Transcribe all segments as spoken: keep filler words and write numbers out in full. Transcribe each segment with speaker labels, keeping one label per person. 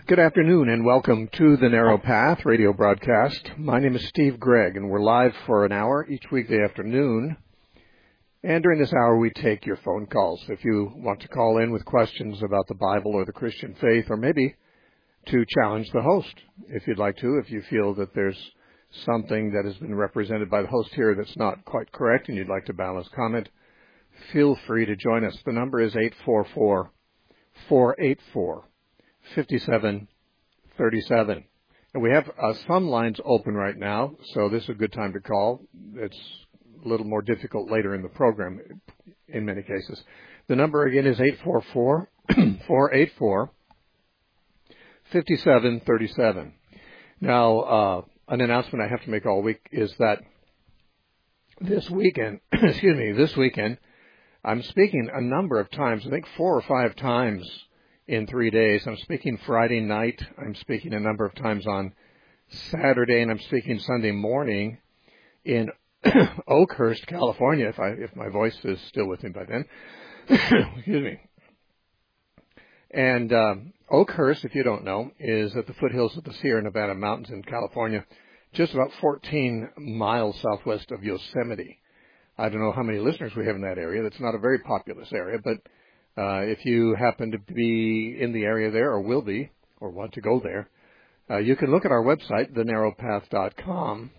Speaker 1: Good afternoon and welcome to the Narrow Path radio broadcast. My name is Steve Gregg and we're live for an hour each weekday afternoon. And during this hour we take your phone calls. If you want to call in with questions about the Bible or the Christian faith, or maybe to challenge the host if you'd like to, if you feel that there's something that has been represented by the host here that's not quite correct and you'd like to balance comment, feel free to join us. The number is eight four four, four eight four, five seven three seven. And we have uh, some lines open right now, so this is a good time to call. It's a little more difficult later in the program in many cases. The number again is eight four four, four eight four, five seven three seven. Now, uh, an announcement I have to make all week is that this weekend, excuse me, this weekend, I'm speaking a number of times, I think four or five times in three days. I'm speaking Friday night. I'm speaking a number of times on Saturday, and I'm speaking Sunday morning in Oakhurst, California, if I if my voice is still with me by then. Excuse me. And um, Oakhurst, if you don't know, is at the foothills of the Sierra Nevada mountains in California, just about fourteen miles southwest of Yosemite. I don't know how many listeners we have in that area. That's not a very populous area, but Uh, if you happen to be in the area there or will be or want to go there, uh, you can look at our website, the narrow path dot com,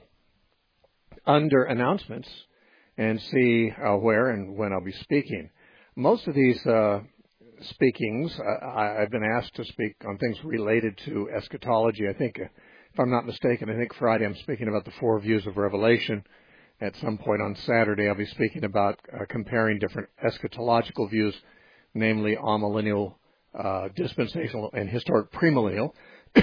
Speaker 1: under announcements and see uh, where and when I'll be speaking. Most of these uh, speakings, uh, I, I've been asked to speak on things related to eschatology. I think, uh, if I'm not mistaken, I think Friday I'm speaking about the four views of Revelation. At some point on Saturday, I'll be speaking about uh, comparing different eschatological views, namely amillennial, uh, dispensational, and historic premillennial.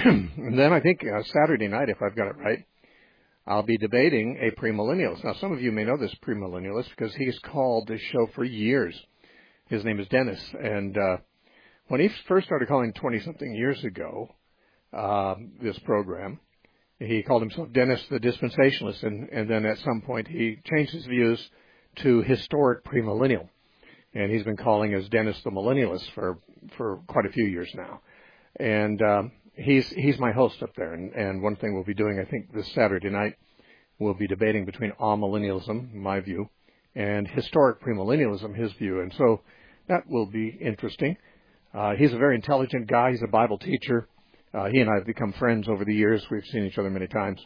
Speaker 1: And then I think uh, Saturday night, if I've got it right, I'll be debating a premillennialist. Now, some of you may know this premillennialist because he's called this show for years. His name is Dennis, and uh, when he first started calling twenty-something years ago uh, this program, he called himself Dennis the Dispensationalist, and, and then at some point he changed his views to historic premillennial. And he's been calling us Dennis the Millennialist for, for quite a few years now. And um, he's he's my host up there. And, and one thing we'll be doing, I think, this Saturday night, we'll be debating between amillennialism, my view, and historic premillennialism, his view. And so that will be interesting. Uh, he's a very intelligent guy. He's a Bible teacher. Uh, he and I have become friends over the years. We've seen each other many times.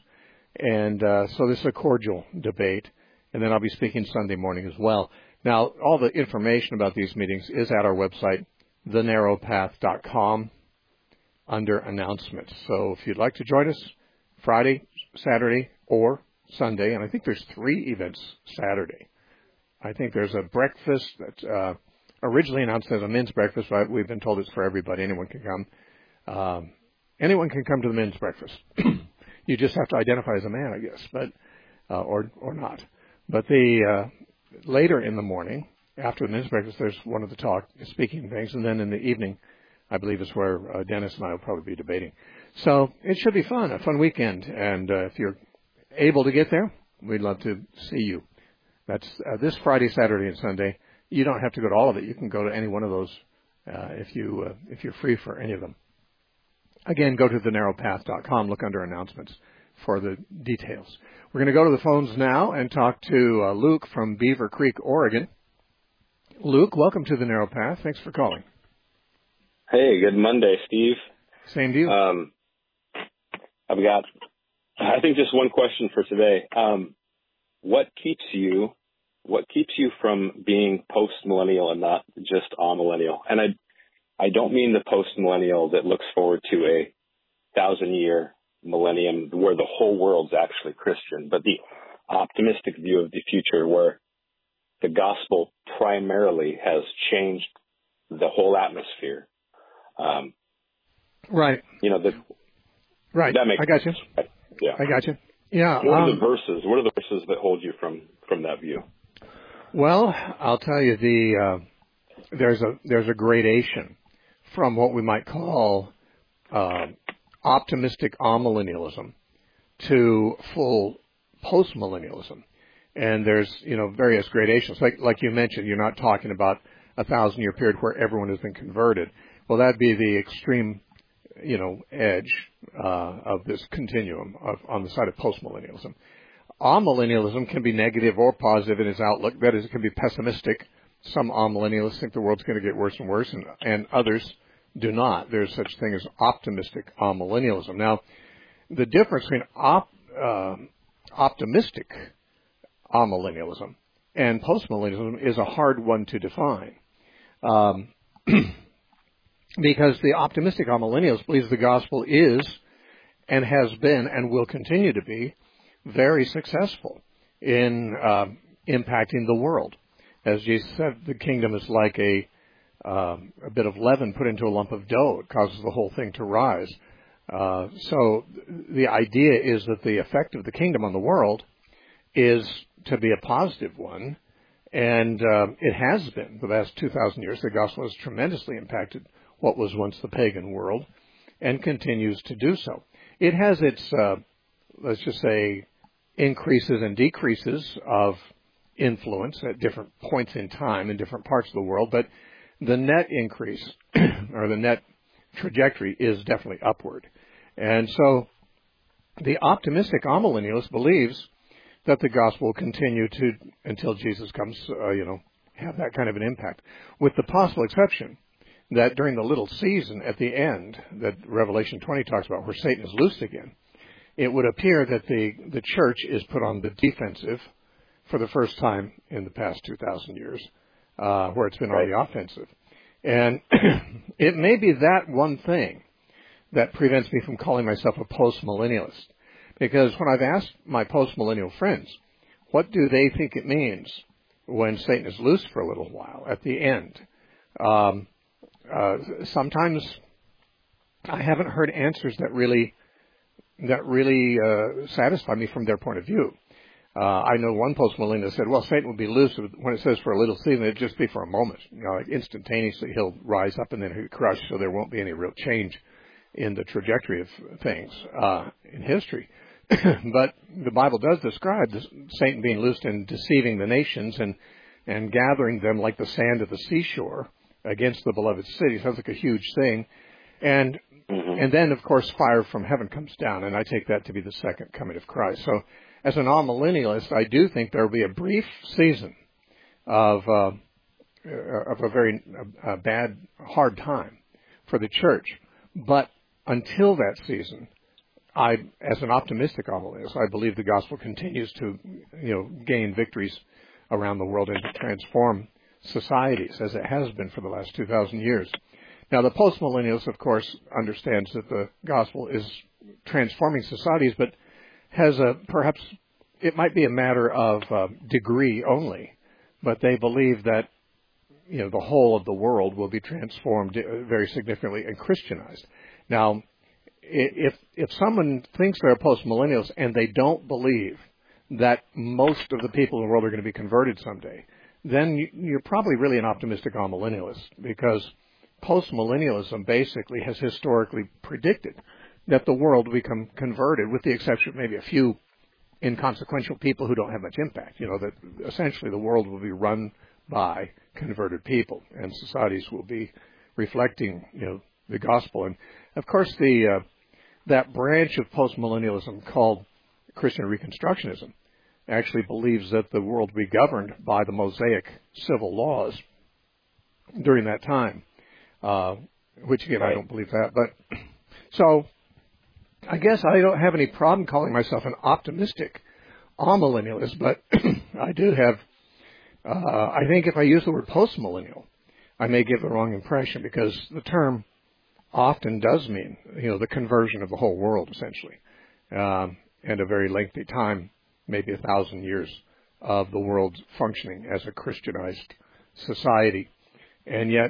Speaker 1: And uh, so this is a cordial debate. And then I'll be speaking Sunday morning as well. Now, all the information about these meetings is at our website, the narrow path dot com, under announcements. So if you'd like to join us Friday, Saturday, or Sunday, and I think there's three events Saturday. I think there's a breakfast that's uh, originally announced as a men's breakfast, but we've been told it's for everybody. Anyone can come. Um, anyone can come to the men's breakfast. You just have to identify as a man, I guess, but uh, or or not. But the uh, later in the morning, after the men's breakfast, there's one of the talk, speaking things, and then in the evening, I believe is where uh, Dennis and I will probably be debating. So it should be fun, a fun weekend, and uh, if you're able to get there, we'd love to see you. That's uh, this Friday, Saturday, and Sunday. You don't have to go to all of it. You can go to any one of those uh, if you uh, if you're free for any of them. Again, go to the narrow path dot com, look under announcements for the details. We're going to go to the phones now and talk to uh, Luke from Beaver Creek, Oregon. Luke, welcome to the Narrow Path. Thanks for calling.
Speaker 2: Hey, good Monday, Steve.
Speaker 1: Same to you.
Speaker 2: Um, I've got, I think, just one question for today. Um, what keeps you, what keeps you from being post-millennial and not just amillennial? And I, I don't mean the post-millennial that looks forward to a thousand-year millennium where the whole world's actually Christian, but the optimistic view of the future where the gospel primarily has changed the whole atmosphere. Um,
Speaker 1: right.
Speaker 2: You know, the,
Speaker 1: right.
Speaker 2: That makes
Speaker 1: I got you.
Speaker 2: sense. Yeah.
Speaker 1: I got you. Yeah.
Speaker 2: What
Speaker 1: um,
Speaker 2: are the verses? What are the verses that hold you from, from that view?
Speaker 1: Well, I'll tell you, the uh, there's a there's a gradation from what we might call uh, optimistic amillennialism to full postmillennialism. And there's, you know, various gradations. Like like you mentioned, you're not talking about a thousand-year period where everyone has been converted. Well, that'd be the extreme you know, edge uh, of this continuum of, on the side of postmillennialism. Amillennialism can be negative or positive in its outlook. That is, it can be pessimistic. Some amillennialists think the world's going to get worse and worse, and, and others do not. There's such thing as optimistic amillennialism. Now, the difference between op, uh, optimistic amillennialism and postmillennialism is a hard one to define. Um, because the optimistic amillennialist believes the gospel is and has been and will continue to be very successful in uh, impacting the world. As Jesus said, the kingdom is like a um, a bit of leaven put into a lump of dough. It causes the whole thing to rise. Uh, so the idea is that the effect of the kingdom on the world is to be a positive one, and uh, it has been the last two thousand years. The gospel has tremendously impacted what was once the pagan world and continues to do so. It has its, uh, let's just say, increases and decreases of influence at different points in time in different parts of the world, but the net increase or the net trajectory is definitely upward. And so the optimistic amillennialist believes that the gospel will continue to, until Jesus comes, uh, you know, have that kind of an impact, with the possible exception that during the little season at the end that Revelation twenty talks about, where Satan is loosed again, it would appear that the, the church is put on the defensive for the first time in the past two thousand years, uh, where it's been right. on the offensive. And it may be that one thing that prevents me from calling myself a postmillennialist. Because when I've asked my postmillennial friends, what do they think it means when Satan is loosed for a little while at the end? Um, uh, sometimes I haven't heard answers that really that really uh, satisfy me from their point of view. Uh, I know one postmillennialist said, well, Satan will be loose when it says for a little season, it'll just be for a moment. You know, like instantaneously he'll rise up and then he'll crush, so there won't be any real change in the trajectory of things uh, in history. But the Bible does describe this, Satan being loosed and deceiving the nations and, and gathering them like the sand of the seashore against the beloved city. Sounds like a huge thing. And and then, of course, fire from heaven comes down, and I take that to be the second coming of Christ. So as an amillennialist, I do think there will be a brief season of uh, of a very uh, bad, hard time for the church. But until that season, I, as an optimistic amillennialist, I believe the gospel continues to, you know, gain victories around the world and to transform societies as it has been for the last two thousand years. Now, the postmillennialist, of course, understands that the gospel is transforming societies, but has a, perhaps, it might be a matter of uh, degree only, but they believe that, you know, the whole of the world will be transformed very significantly and Christianized. Now, if if someone thinks they're a postmillennialist and they don't believe that most of the people in the world are going to be converted someday, then you're probably really an optimistic amillennialist, because postmillennialism basically has historically predicted that the world will become converted, with the exception of maybe a few inconsequential people who don't have much impact. You know, that essentially the world will be run by converted people, and societies will be reflecting, you know, the gospel. And of course, the uh, that branch of postmillennialism called Christian Reconstructionism actually believes that the world will be governed by the Mosaic civil laws during that time. Uh, which again, I don't believe that. But so I guess I don't have any problem calling myself an optimistic amillennialist, but I do have, uh, I think if I use the word postmillennial, I may give the wrong impression, because the term often does mean, you know, the conversion of the whole world, essentially, um, and a very lengthy time, maybe a thousand years of the world functioning as a Christianized society. And yet,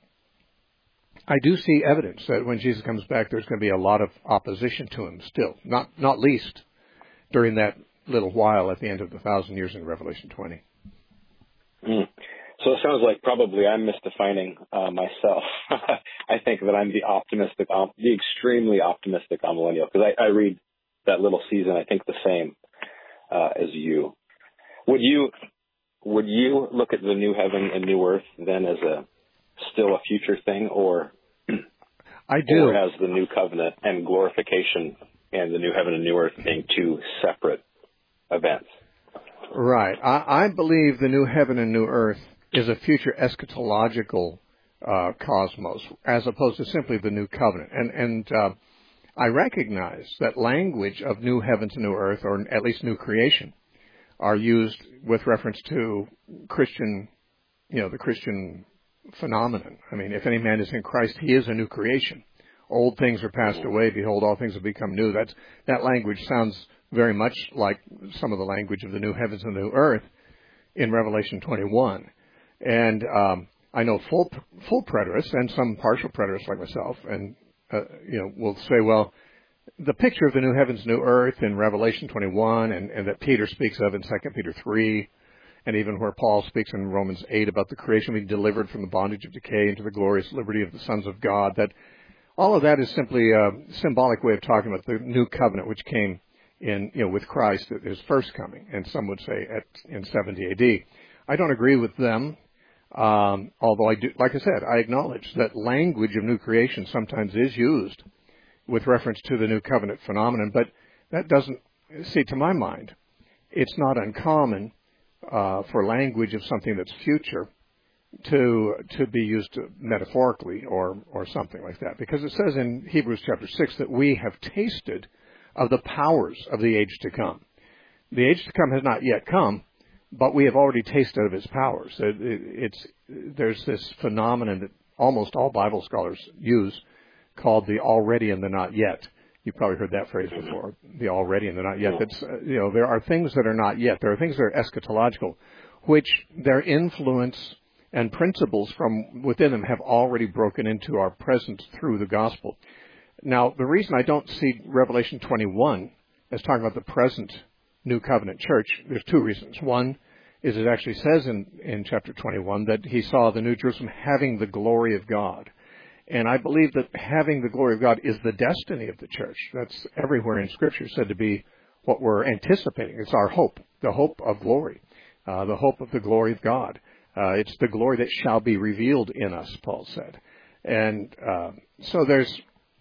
Speaker 1: I do see evidence that when Jesus comes back, there's going to be a lot of opposition to him still, not not least during that little while at the end of the thousand years in Revelation twenty.
Speaker 2: Mm. So it sounds like probably I'm misdefining uh, myself. I think that I'm the optimistic, um, the extremely optimistic amillennial, because I, I read that little season, I think, the same uh, as you. Would you would you look at the new heaven and new earth then as a still a future thing, or?
Speaker 1: I do.
Speaker 2: Or as the new covenant and glorification and the new heaven and new earth being two separate events?
Speaker 1: Right. I, I believe the new heaven and new earth is a future eschatological uh, cosmos, as opposed to simply the new covenant. And, and uh, I recognize that language of new heavens and new earth, or at least new creation, are used with reference to Christian, you know, the Christian phenomenon. I mean, if any man is in Christ, he is a new creation. Old things are passed away. Behold, all things have become new. That's, that language sounds very much like some of the language of the new heavens and new earth in Revelation twenty-one. And um, I know full full preterists and some partial preterists like myself, and uh, you know, will say, well, the picture of the new heavens, new earth in Revelation twenty-one, and, and that Peter speaks of in Second Peter three, and even where Paul speaks in Romans eight about the creation being delivered from the bondage of decay into the glorious liberty of the sons of God, that all of that is simply a symbolic way of talking about the new covenant, which came in, you know, with Christ at his first coming, and some would say at in seventy A D. I don't agree with them, um, although I do, like I said, I acknowledge that language of new creation sometimes is used with reference to the new covenant phenomenon, but that doesn't, see, to my mind, it's not uncommon uh, for language of something that's future to to be used metaphorically or or something like that, because it says in Hebrews chapter six that we have tasted of the powers of the age to come. The age to come has not yet come, but we have already tasted of its powers. It, it, it's there's this phenomenon that almost all Bible scholars use called the already and the not yet. You've probably heard that phrase before, the already and the not yet. That's, uh, you know, there are things that are not yet. There are things that are eschatological, which their influence and principles from within them have already broken into our present through the gospel. Now, the reason I don't see Revelation twenty-one as talking about the present New Covenant church, there's two reasons. One is it actually says in, in chapter twenty-one that he saw the New Jerusalem having the glory of God. And I believe that having the glory of God is the destiny of the church. That's everywhere in Scripture said to be what we're anticipating. It's our hope, the hope of glory, uh, the hope of the glory of God. Uh, it's the glory that shall be revealed in us, Paul said. And uh, so there's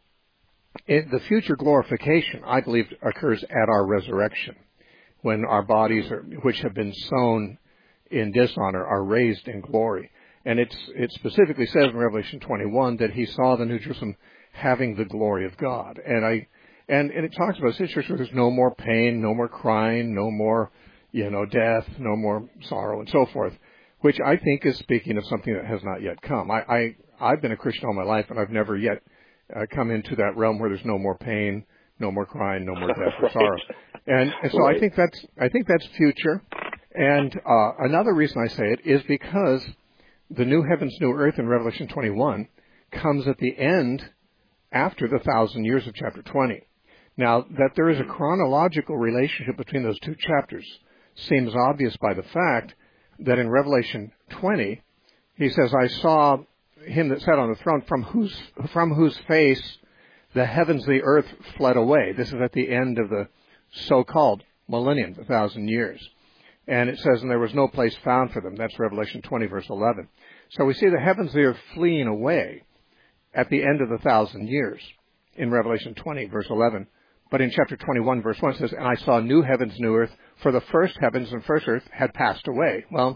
Speaker 1: it, the future glorification, I believe, occurs at our resurrection, when our bodies, are, which have been sown in dishonor, are raised in glory. And it's, it specifically says in Revelation twenty-one that he saw the New Jerusalem having the glory of God. And I, and, and it talks about this church where there's no more pain, no more crying, no more, you know, death, no more sorrow, and so forth, which I think is speaking of something that has not yet come. I, I, I've been a Christian all my life, and I've never yet uh, come into that realm where there's no more pain, no more crying, no more death or sorrow. And, and so right. I think that's, I think that's future. And uh, another reason I say it is because the new heavens, new earth in Revelation twenty-one comes at the end after the thousand years of chapter twenty. Now, that there is a chronological relationship between those two chapters seems obvious by the fact that in Revelation twenty, he says, I saw him that sat on the throne from whose, from whose face the heavens, the earth fled away. This is at the end of the so-called millennium, the thousand years. And it says, and there was no place found for them. That's Revelation twenty, verse eleven. So we see the heavens, the earth fleeing away at the end of the thousand years in Revelation twenty, verse eleven. But in chapter twenty-one, verse one, it says, and I saw new heavens, new earth, for the first heavens and first earth had passed away. Well,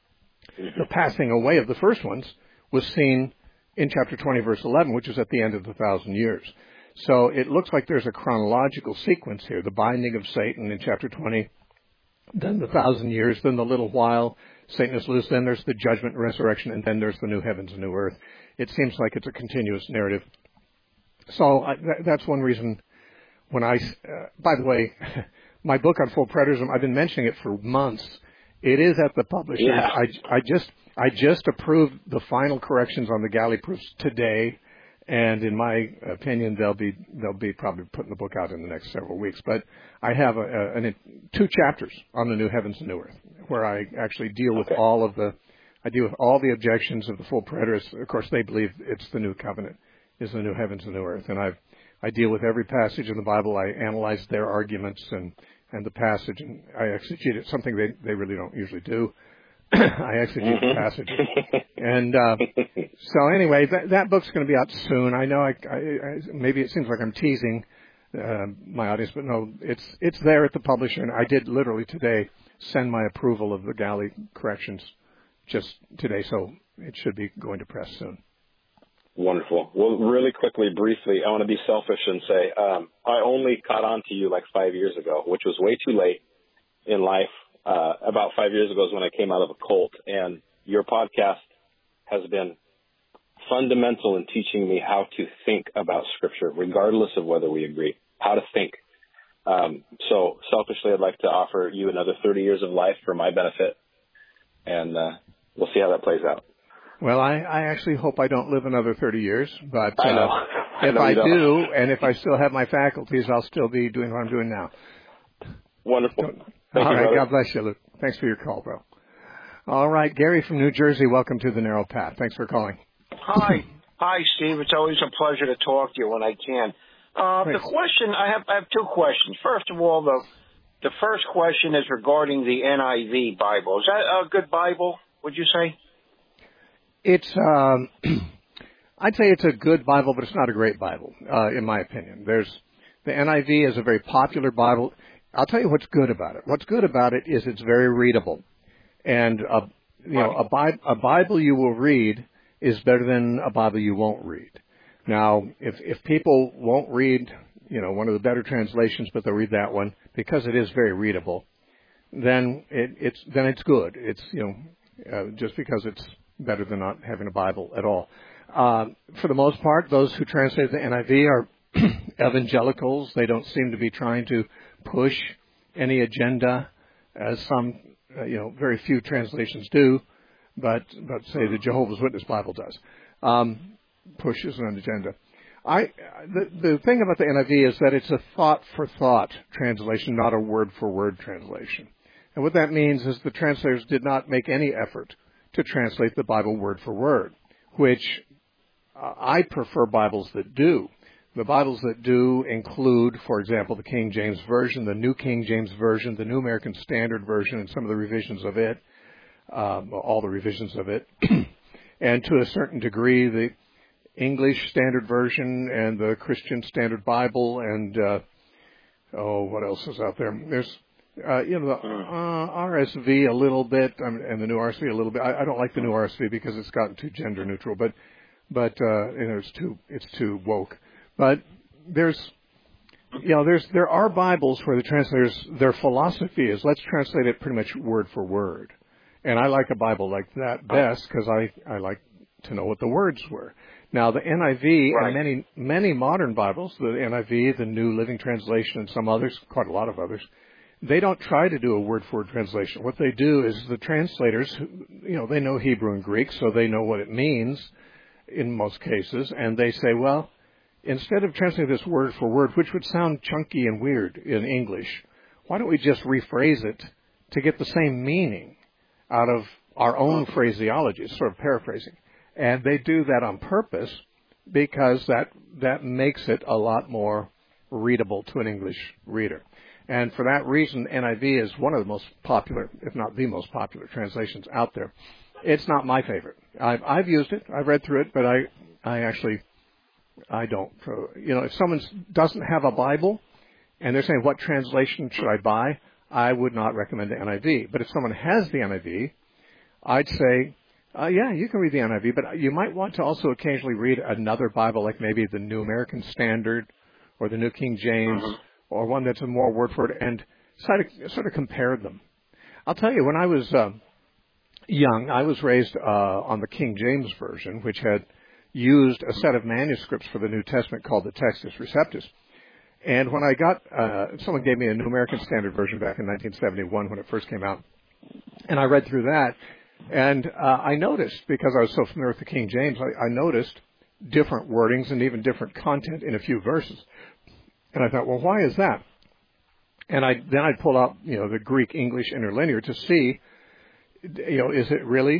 Speaker 1: the passing away of the first ones was seen in chapter twenty, verse eleven, which is at the end of the thousand years. So it looks like there's a chronological sequence here. The binding of Satan in chapter twenty, then the thousand years, then the little while Satan is loose, then there's the judgment and resurrection, and then there's the new heavens and new earth. It seems like it's a continuous narrative. So I, that, that's one reason when I, uh, by the way, my book on full preterism, I've been mentioning it for months. It is at the publisher.
Speaker 2: Yeah.
Speaker 1: I, I just I just approved the final corrections on the galley proofs today, and in my opinion, they'll be they'll be probably putting the book out in the next several weeks. But I have a, a, a, two chapters on the new heavens and new earth, where I actually deal with
Speaker 2: okay.
Speaker 1: all of the I deal with all the objections of the full preterists. Of course, they believe it's the new covenant, is the new heavens and new earth, and I've I deal with every passage in the Bible. I analyze their arguments and, and the passage, and I exegete it, something they, they really don't usually do. I exegete the passage. And uh, so anyway, that, that book's going to be out soon. I know I, I, I maybe it seems like I'm teasing uh, my audience, but no, it's it's there at the publisher. And I did literally today send my approval of the galley corrections just today, so it should be going to press soon.
Speaker 2: Wonderful. Well, really quickly, briefly, I want to be selfish and say um, I only caught on to you like five years ago, which was way too late in life. Uh, about five years ago is when I came out of a cult, and your podcast has been fundamental in teaching me how to think about Scripture, regardless of whether we agree, how to think. Um, so selfishly, I'd like to offer you another thirty years of life for my benefit, and uh, we'll see how that plays out.
Speaker 1: Well, I, I actually hope I don't live another thirty years, but uh,
Speaker 2: I know. I
Speaker 1: if
Speaker 2: know
Speaker 1: I do,
Speaker 2: don't.
Speaker 1: and if I still have my faculties, I'll still be doing what I'm doing now.
Speaker 2: Wonderful.
Speaker 1: Don't,
Speaker 2: Thank
Speaker 1: all
Speaker 2: you,
Speaker 1: right,
Speaker 2: brother.
Speaker 1: God bless you, Luke. Thanks for your call, bro. All right, Gary from New Jersey, welcome to the Narrow Path. Thanks for calling.
Speaker 3: Hi. Hi, Steve. It's always a pleasure to talk to you when I can. Uh, the question, I have, I have two questions. First of all, the the first question is regarding the N I V Bible. Is that a good Bible, would you say?
Speaker 1: It's, um, I'd say it's a good Bible, but it's not a great Bible, uh, in my opinion. There's, the N I V is a very popular Bible. I'll tell you what's good about it. What's good about it is it's very readable. And, a, you know, a, Bi- a Bible you will read is better than a Bible you won't read. Now, if, if people won't read, you know, one of the better translations, but they'll read that one because it is very readable, then it, it's, then it's good. It's, you know, uh, just because it's better than not having a Bible at all. Uh, for the most part, those who translate the N I V are evangelicals. They don't seem to be trying to push any agenda, as some, uh, you know, very few translations do, but, but say the Jehovah's Witness Bible does, um, pushes an agenda. I, the, the thing about the N I V is that it's a thought-for-thought translation, not a word-for-word translation. And what that means is the translators did not make any effort to translate the Bible word for word, which uh, I prefer Bibles that do. The Bibles that do include, for example, the King James Version, the New King James Version, the New American Standard Version, and some of the revisions of it, um, all the revisions of it, and to a certain degree, the English Standard Version and the Christian Standard Bible, and uh, oh, what else is out there? There's Uh, you know, the uh, R S V a little bit, um, and the new R S V a little bit. I, I don't like the new R S V because it's gotten too gender neutral, but but uh, you know, it's too it's too woke. But there's, you know, there's there are Bibles where the translators, their philosophy is let's translate it pretty much word for word, and I like a Bible like that best because I I like to know what the words were. Now the N I V
Speaker 3: Right.
Speaker 1: and many many modern Bibles, the N I V, the New Living Translation, and some others, quite a lot of others, they don't try to do a word-for-word translation. What they do is the translators, you know, they know Hebrew and Greek, so they know what it means in most cases, and they say, well, instead of translating this word for word, which would sound chunky and weird in English, why don't we just rephrase it to get the same meaning out of our own phraseology, sort of paraphrasing. And they do that on purpose because that that makes it a lot more readable to an English reader. And for that reason, N I V is one of the most popular, if not the most popular translations out there. It's not my favorite. I've, I've used it. I've read through it, but I, I actually, I don't. You know, if someone doesn't have a Bible and they're saying, what translation should I buy? I would not recommend the N I V. But if someone has the N I V, I'd say, uh, yeah, you can read the N I V, but you might want to also occasionally read another Bible, like maybe the New American Standard or the New King James, mm-hmm. or one that's a more word for word, and sort of, sort of compare them. I'll tell you, when I was uh, young, I was raised uh, on the King James Version, which had used a set of manuscripts for the New Testament called the Textus Receptus. And when I got, uh, someone gave me a New American Standard Version back in nineteen seventy-one when it first came out, and I read through that, and uh, I noticed, because I was so familiar with the King James, I, I noticed different wordings and even different content in a few verses. And I thought, well, why is that? And I then I'd pull out, you know, the Greek English interlinear to see, you know, is it really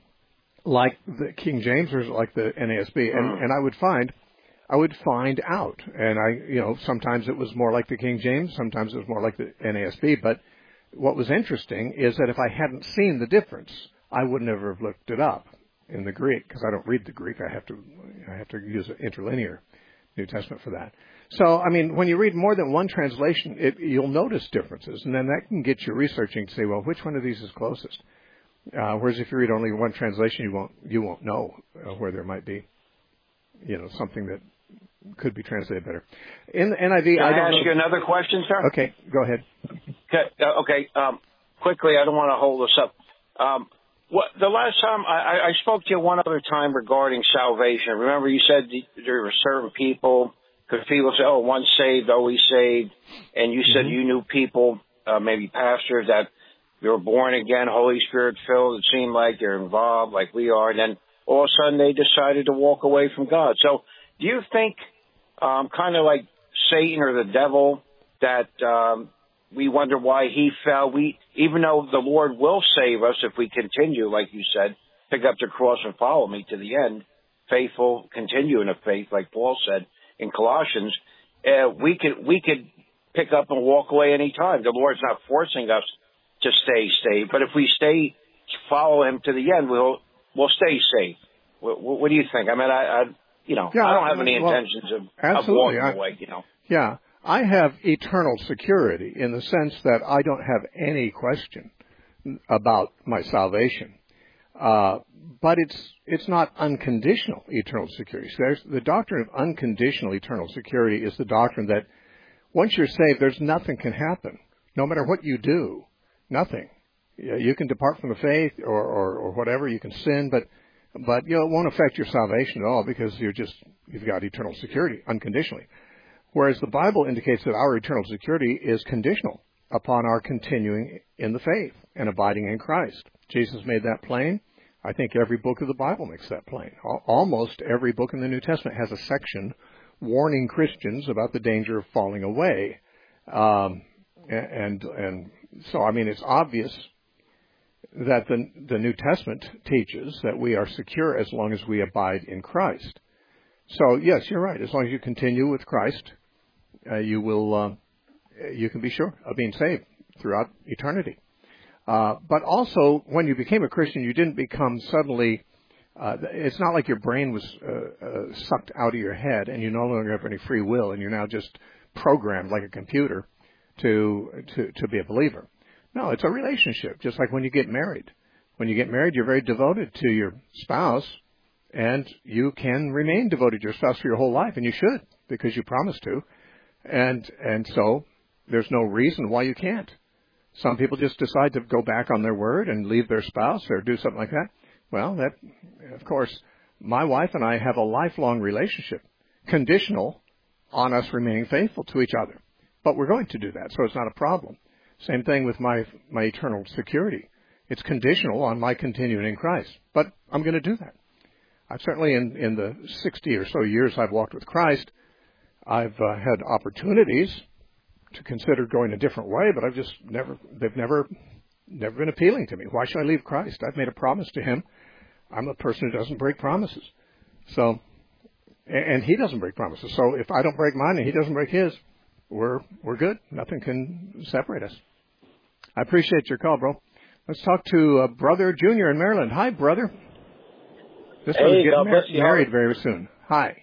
Speaker 1: like the King James or is it like the N A S B? And, and I would find, I would find out. And I, you know, sometimes it was more like the King James, sometimes it was more like the N A S B. But what was interesting is that if I hadn't seen the difference, I would never have looked it up in the Greek because I don't read the Greek. I have to I have to use an interlinear New Testament for that. So, I mean, when you read more than one translation, it, you'll notice differences, and then that can get you researching to say, well, which one of these is closest? Uh, whereas if you read only one translation, you won't you won't know uh, where there might be, you know, something that could be translated better. In the N I V,
Speaker 3: Can
Speaker 1: I,
Speaker 3: I,
Speaker 1: don't
Speaker 3: ask
Speaker 1: know.
Speaker 3: you another question, sir?
Speaker 1: Okay, go ahead.
Speaker 3: Okay. Uh, okay. Um, quickly, I don't want to hold this up. Um, what, the last time I, I spoke to you one other time regarding salvation. Remember, you said there were certain people, because people say, "Oh, once saved, always saved," and you said
Speaker 1: Mm-hmm.
Speaker 3: you knew people, uh, maybe pastors, that they were born again, Holy Spirit filled. It seemed like they're involved, like we are, and then all of a sudden they decided to walk away from God. So, do you think, um, kind of like Satan or the devil, that um, we wonder why he fell? We, even though the Lord will save us if we continue, like you said, pick up the cross and follow me to the end, faithful, continue in the faith, like Paul said in Colossians, uh, we could we could pick up and walk away any time. The Lord's not forcing us to stay saved, but if we stay, follow Him to the end, we'll we'll stay safe. What, what do you think? I mean, I, I you know,
Speaker 1: Yeah,
Speaker 3: I don't have any
Speaker 1: well,
Speaker 3: intentions of, of
Speaker 1: absolutely.
Speaker 3: walking
Speaker 1: I,
Speaker 3: away. You know.
Speaker 1: Yeah, I have eternal security in the sense that I don't have any question about my salvation. Uh, but it's it's not unconditional eternal security. So there's, the doctrine of unconditional eternal security is the doctrine that once you're saved, there's nothing can happen. No matter what you do, nothing. You can depart from the faith or, or, or whatever. You can sin, but but you know, it won't affect your salvation at all because you're just you've got eternal security unconditionally. Whereas the Bible indicates that our eternal security is conditional upon our continuing in the faith and abiding in Christ. Jesus made that plain. I think every book of the Bible makes that plain. Almost every book in the New Testament has a section warning Christians about the danger of falling away. Um, and and so, I mean, it's obvious that the, the New Testament teaches that we are secure as long as we abide in Christ. So, yes, you're right. As long as you continue with Christ, uh, you will uh, you can be sure of being saved throughout eternity. Uh, but also, when you became a Christian, you didn't become suddenly, uh, it's not like your brain was uh, uh, sucked out of your head and you no longer have any free will and you're now just programmed like a computer to, to, to be a believer. No, it's a relationship, just like when you get married. When you get married, you're very devoted to your spouse, and you can remain devoted to your spouse for your whole life, and you should, because you promised to. And, and so, there's no reason why you can't. Some people just decide to go back on their word and leave their spouse or do something like that. Well, that, of course, my wife and I have a lifelong relationship, conditional on us remaining faithful to each other. But we're going to do that, so it's not a problem. Same thing with my, my eternal security. It's conditional on my continuing in Christ. But I'm going to do that. I've certainly, in, in the sixty or so years I've walked with Christ, I've uh, had opportunities to consider going a different way, but I've just never, they've never, never been appealing to me. Why should I leave Christ? I've made a promise to Him. I'm a person who doesn't break promises. So, and He doesn't break promises. So if I don't break mine and He doesn't break His, we're, we're good. Nothing can separate us. I appreciate your call, bro. Let's talk to uh, Brother Junior in Maryland. Hi, brother. This
Speaker 4: hey,
Speaker 1: one's getting
Speaker 4: God
Speaker 1: mar-
Speaker 4: bless you.
Speaker 1: married very soon. Hi.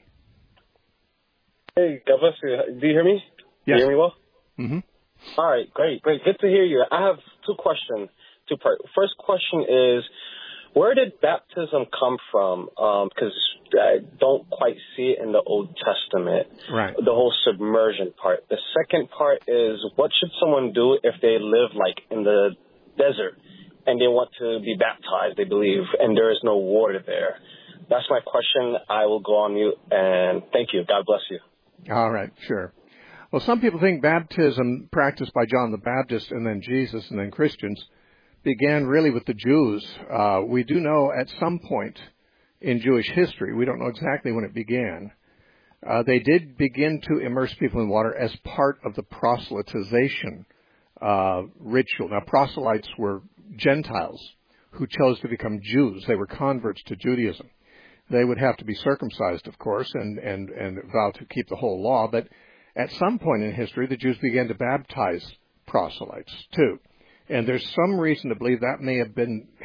Speaker 4: Hey, God bless you. Do you hear me?
Speaker 1: Yes.
Speaker 4: Do you hear me well?
Speaker 1: Mm-hmm.
Speaker 4: All right, great, great. Good to hear you. I have two questions. Two part. First question is, where did baptism come from? Because um, I don't quite see it in the Old Testament.
Speaker 1: Right.
Speaker 4: The whole submersion part. The second part is, what should someone do if they live like in the desert and they want to be baptized, they believe, and there is no water there? That's my question. I will go on mute, and thank you. God bless you.
Speaker 1: All right, sure. Well, some people think baptism practiced by John the Baptist and then Jesus and then Christians began really with the Jews. Uh, we do know at some point in Jewish history, we don't know exactly when it began, uh, they did begin to immerse people in water as part of the proselytization uh, ritual. Now, proselytes were Gentiles who chose to become Jews. They were converts to Judaism. They would have to be circumcised, of course, and, and, and vow to keep the whole law. But at some point in history, the Jews began to baptize proselytes, too. And there's some reason to believe that may have been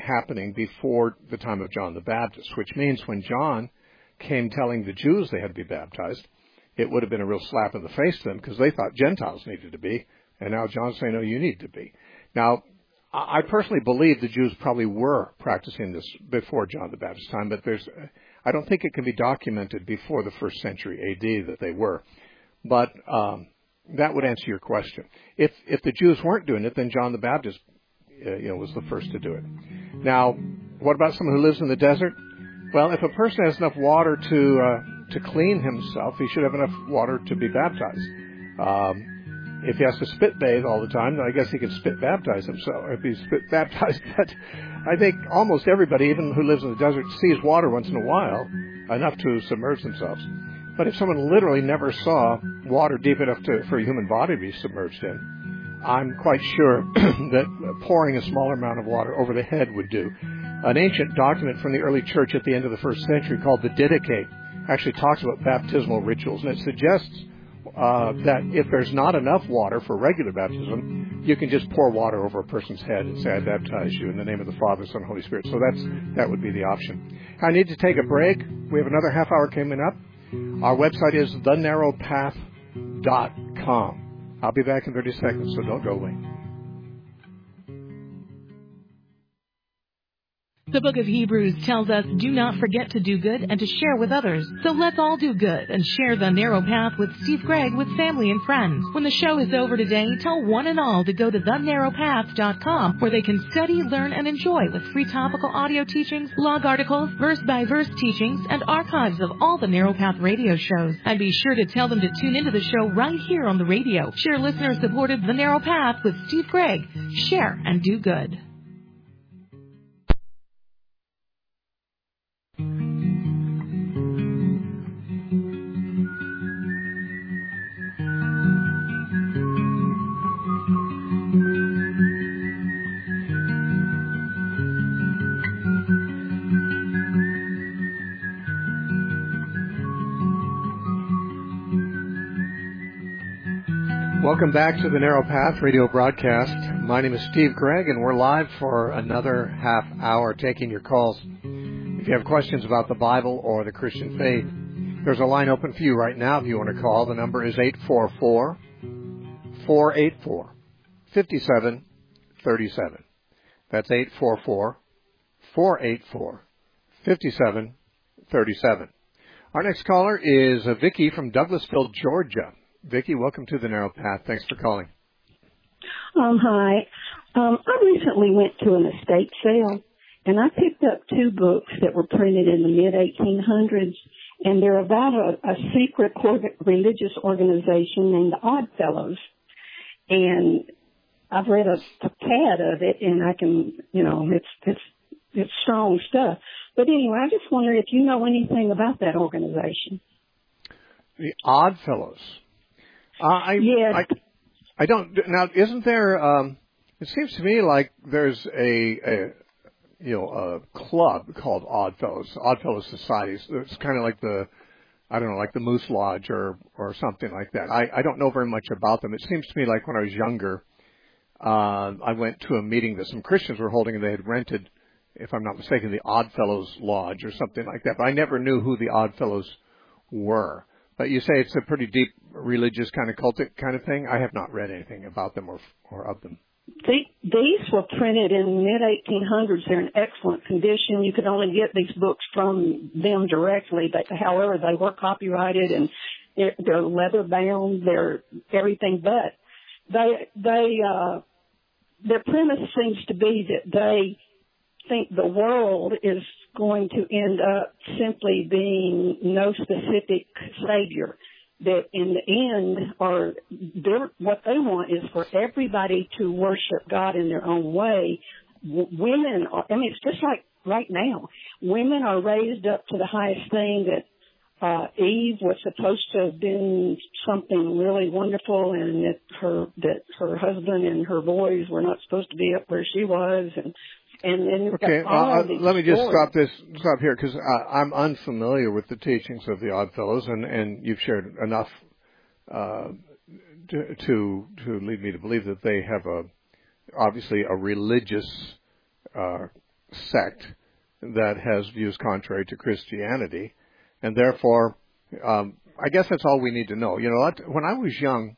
Speaker 1: happening before the time of John the Baptist, which means when John came telling the Jews they had to be baptized, it would have been a real slap in the face to them because they thought Gentiles needed to be, and now John's saying, no, you need to be. Now, I personally believe the Jews probably were practicing this before John the Baptist's time, but there's, I don't think it can be documented before the first century A D that they were. But um, that would answer your question. If if the Jews weren't doing it, then John the Baptist, uh, you know, was the first to do it. Now, what about someone who lives in the desert? Well, if a person has enough water to uh, to clean himself, he should have enough water to be baptized. Um, If he has to spit bathe all the time, then I guess he can spit baptize himself, or if he's spit baptized. But I think almost everybody, even who lives in the desert, sees water once in a while, enough to submerge themselves. But if someone literally never saw water deep enough to, for a human body to be submerged in, I'm quite sure that pouring a smaller amount of water over the head would do. An ancient document from the early church at the end of the first century called the Didache actually talks about baptismal rituals, and it suggests Uh, that if there's not enough water for regular baptism, you can just pour water over a person's head and say, I baptize you in the name of the Father, Son, and Holy Spirit. So that's that would be the option. I need to take a break. We have another half hour coming up. Our website is the narrow path dot com. I'll be back in thirty seconds, so don't go away.
Speaker 5: The book of Hebrews tells us, do not forget to do good and to share with others. So let's all do good and share the narrow path with Steve Gregg with family and friends. When the show is over today, tell one and all to go to the narrow path dot com where they can study, learn, and enjoy with free topical audio teachings, blog articles, verse-by-verse teachings, and archives of all the Narrow Path radio shows. And be sure to tell them to tune into the show right here on the radio. Share listener-supported The Narrow Path with Steve Gregg. Share and do good.
Speaker 1: Welcome back to the Narrow Path radio broadcast. My name is Steve Gregg, and we're live for another half hour taking your calls. If you have questions about the Bible or the Christian faith, there's a line open for you right now if you want to call. The number is eight four four, four eight four, five seven three seven. That's eight four four, four eight four, five seven three seven. Our next caller is Vicki from Douglasville, Georgia. Vicki, welcome to the Narrow Path. Thanks for calling.
Speaker 6: Um, hi. Um, I recently went to an estate sale, and I picked up two books that were printed in the mid eighteen hundreds, and they're about a, a secret religious organization named the Odd Fellows. And I've read a, a tad of it, and I can, you know, it's it's it's strong stuff. But anyway, I just wonder if you know anything about that organization.
Speaker 1: The Odd Fellows. Uh, I,
Speaker 6: yes.
Speaker 1: I, I don't, now isn't there, um, it seems to me like there's a, a, you know, a club called Odd Fellows, Odd Fellows Societies. It's kind of like the, I don't know, like the Moose Lodge or, or something like that. I, I don't know very much about them. It seems to me like when I was younger, uh, I went to a meeting that some Christians were holding and they had rented, if I'm not mistaken, the Odd Fellows Lodge or something like that. But I never knew who the Odd Fellows were. But you say it's a pretty deep religious kind of cultic kind of thing. I have not read anything about them or or of them.
Speaker 6: The, these were printed in the mid eighteen hundreds. They're in excellent condition. You could only get these books from them directly, but however, they were copyrighted and they're, they're leather bound. They're everything but. They they uh, their premise seems to be that they think the world is going to end up simply being no specific savior. That in the end, or what they want is for everybody to worship God in their own way. W- women are, I mean, it's just like right now. Women are raised up to the highest thing that uh, Eve was supposed to have been something really wonderful, and that her that her husband and her boys were not supposed to be up where she was, and and then
Speaker 1: okay. Uh, let me just stop this stop here because I'm unfamiliar with the teachings of the Odd Fellows, and, and you've shared enough uh, to, to to lead me to believe that they have a obviously a religious uh, sect that has views contrary to Christianity, and therefore, um, I guess that's all we need to know. You know, when I was young,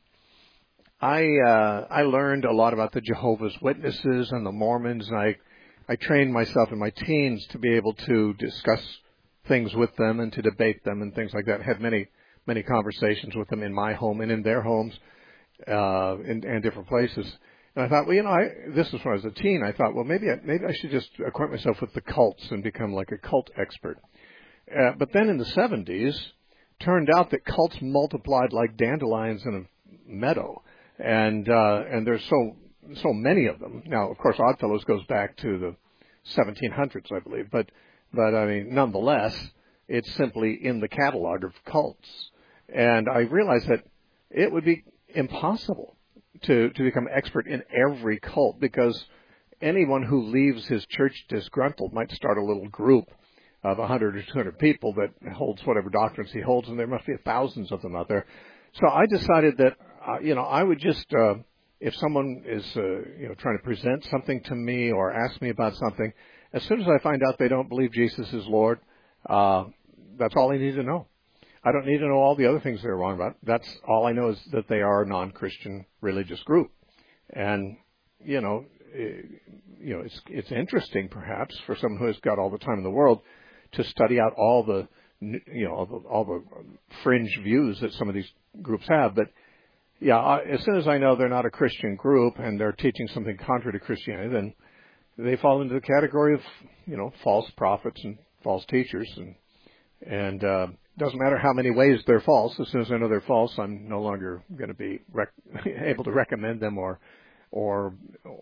Speaker 1: I uh, I learned a lot about the Jehovah's Witnesses and the Mormons, and I I trained myself in my teens to be able to discuss things with them and to debate them and things like that. I had many many conversations with them in my home and in their homes, uh, in, in different places. And I thought, well, you know, I, this is when I was a teen. I thought, well, maybe I, maybe I should just acquaint myself with the cults and become like a cult expert. Uh, but then in the seventies, turned out that cults multiplied like dandelions in a meadow, and uh, and there's so so many of them now. Of course, Oddfellows goes back to the seventeen hundreds, I believe, but but I mean, nonetheless, it's simply in the catalog of cults. And I realized that it would be impossible to, to become expert in every cult, because anyone who leaves his church disgruntled might start a little group of one hundred or two hundred people that holds whatever doctrines he holds, and there must be thousands of them out there. So I decided that, uh, you know, I would just, uh, if someone is, uh, you know, trying to present something to me or ask me about something, as soon as I find out they don't believe Jesus is Lord, uh, that's all I need to know. I don't need to know all the other things they're wrong about. That's all I know is that they are a non-Christian religious group. And, you know, it, you know, it's, it's interesting perhaps for someone who has got all the time in the world to study out all the, you know, all the, all the fringe views that some of these groups have. But yeah, I, as soon as I know they're not a Christian group and they're teaching something contrary to Christianity, then they fall into the category of, you know, false prophets and false teachers. And, and, uh, doesn't matter how many ways they're false. As soon as I know they're false, I'm no longer going to be rec- able to recommend them or, or,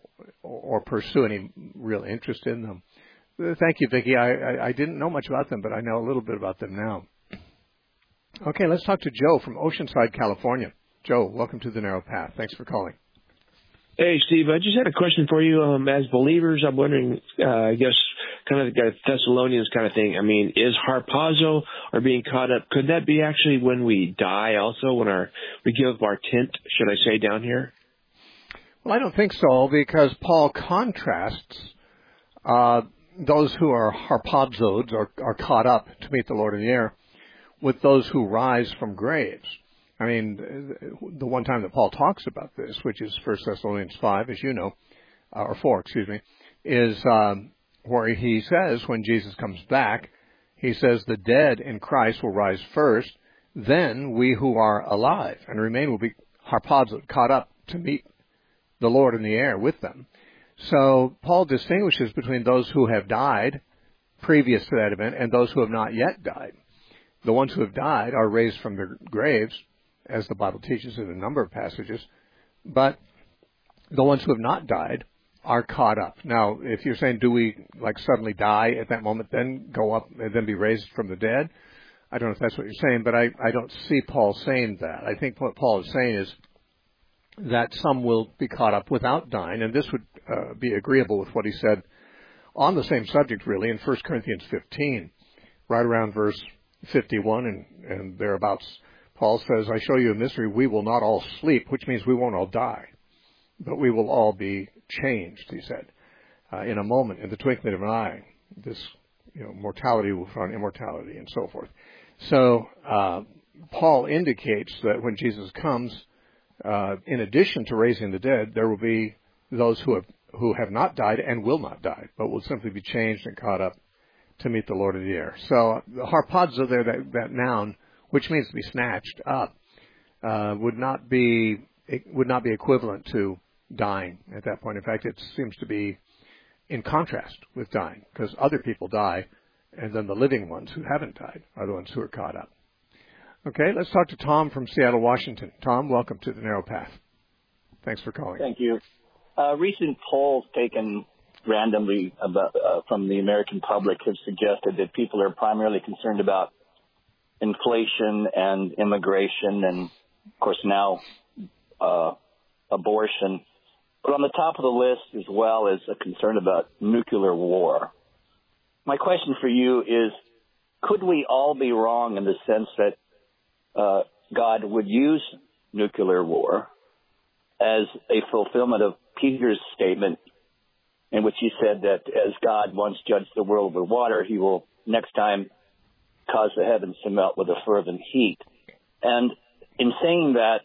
Speaker 1: or pursue any real interest in them. Thank you, Vicki. I, I, I didn't know much about them, but I know a little bit about them now. Okay, let's talk to Joe from Oceanside, California. Joe, welcome to the Narrow Path. Thanks for calling.
Speaker 7: Hey, Steve, I just had a question for you. Um, as believers, I'm wondering, uh, I guess, kind of the Thessalonians kind of thing. I mean, is harpazo or being caught up, could that be actually when we die also, when our we give our tent, should I say, down here?
Speaker 1: Well, I don't think so, because Paul contrasts uh, those who are harpazoed or are caught up to meet the Lord in the air with those who rise from graves. I mean, the one time that Paul talks about this, which is First Thessalonians five, as you know, uh, or four, excuse me, is um, where he says when Jesus comes back, he says the dead in Christ will rise first, then we who are alive and remain will be harpazoed, caught up to meet the Lord in the air with them. So Paul distinguishes between those who have died previous to that event and those who have not yet died. The ones who have died are raised from their graves, as the Bible teaches in a number of passages, but the ones who have not died are caught up. Now, if you're saying, do we like suddenly die at that moment, then go up and then be raised from the dead? I don't know if that's what you're saying, but I, I don't see Paul saying that. I think what Paul is saying is that some will be caught up without dying, and this would uh, be agreeable with what he said on the same subject, really, in First Corinthians fifteen, right around verse fifty-one and, and thereabouts. Paul says, I show you a mystery, we will not all sleep, which means we won't all die, but we will all be changed, he said, uh, in a moment, in the twinkling of an eye. This, you know, mortality will find immortality and so forth. So, uh, Paul indicates that when Jesus comes, uh, in addition to raising the dead, there will be those who have, who have not died and will not die, but will simply be changed and caught up to meet the Lord in the air. So, the harpazo there, that, that noun, which means to be snatched up, uh, would not be it would not be equivalent to dying at that point. In fact, it seems to be in contrast with dying, because other people die, and then the living ones who haven't died are the ones who are caught up. Okay, let's talk to Tom from Seattle, Washington. Tom, welcome to the Narrow Path. Thanks for calling.
Speaker 8: Thank you. Uh, recent polls taken randomly about, uh, from the American public have suggested that people are primarily concerned about inflation and immigration and, of course, now uh, abortion. But on the top of the list as well is a concern about nuclear war. My question for you is, could we all be wrong in the sense that uh, God would use nuclear war as a fulfillment of Peter's statement in which he said that as God once judged the world with water, he will next time cause the heavens to melt with a fervent heat. And in saying that,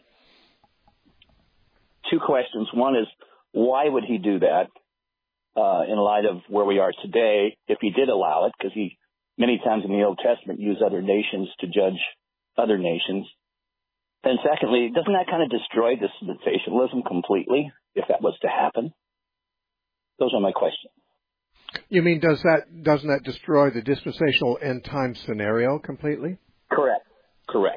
Speaker 8: two questions. One is, why would he do that uh, in light of where we are today if he did allow it? Because he many times in the Old Testament used other nations to judge other nations. And secondly, doesn't that kind of destroy dispensationalism completely if that was to happen? Those are my questions.
Speaker 1: You mean does that doesn't that destroy the dispensational end time scenario completely?
Speaker 8: Correct. Correct.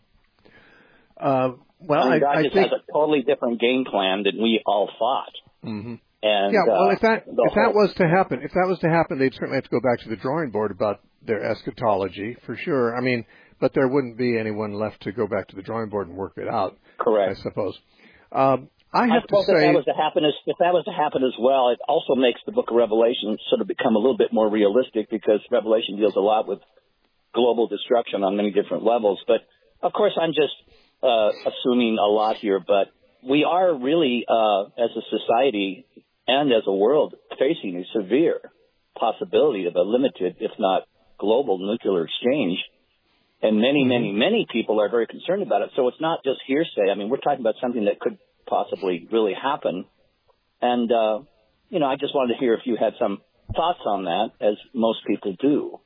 Speaker 1: Uh, well,
Speaker 8: I mean, God
Speaker 1: I, I
Speaker 8: just
Speaker 1: think
Speaker 8: has a totally different game plan than we all thought.
Speaker 1: Mm-hmm.
Speaker 8: And
Speaker 1: yeah, well,
Speaker 8: uh,
Speaker 1: if that if that
Speaker 8: whole,
Speaker 1: was to happen, if that was to happen, they'd certainly have to go back to the drawing board about their eschatology for sure. I mean, but there wouldn't be anyone left to go back to the drawing board and work it out.
Speaker 8: Correct.
Speaker 1: I suppose. Um, I have
Speaker 8: I suppose
Speaker 1: to say,
Speaker 8: if that was to happen, as, if that was to happen as well, it also makes the Book of Revelation sort of become a little bit more realistic because Revelation deals a lot with global destruction on many different levels. But of course, I'm just uh, assuming a lot here. But we are really, uh, as a society and as a world, facing a severe possibility of a limited, if not global, nuclear exchange. And many, mm-hmm. many, many people are very concerned about it. So it's not just hearsay. I mean, we're talking about something that could possibly really happen. And, uh, you know, I just wanted to hear if you had some thoughts on that, as most people do.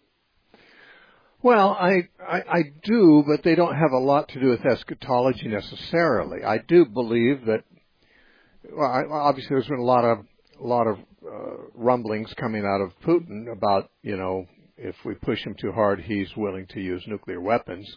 Speaker 1: Well, I, I, I do, but they don't have a lot to do with eschatology necessarily. I do believe that, well, I, obviously there's been a lot of, a lot of uh, rumblings coming out of Putin about, you know, if we push him too hard, he's willing to use nuclear weapons.